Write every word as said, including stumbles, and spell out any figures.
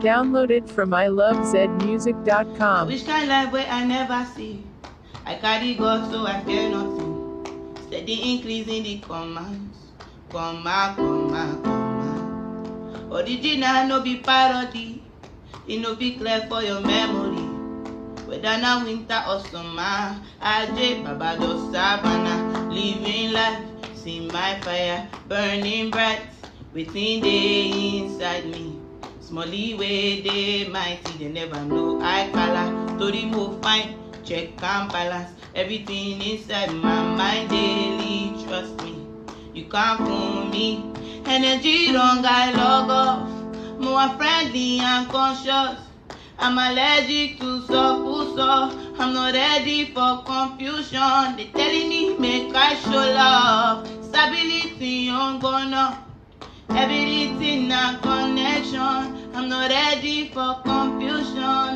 Downloaded from I love zed music dot I com. wish kind life where I never see. I carry God so I fear nothing. Steady increasing the commands. Comma, comma, comma. Original no be parody. It no be clear for your memory. Whether now winter or summer, Ajay Baba do savannah. Living life, see my fire burning bright within the inside me. Smally way they mighty, they never know I color. To remove fine, check and balance. Everything inside my mind daily, trust me. You can't fool me. Energy wrong, I log off. More friendly and conscious. I'm allergic to so so. I'm not ready for confusion. They telling me make I show love. Stability on gonna. Everything a connection. I'm not ready for confusion.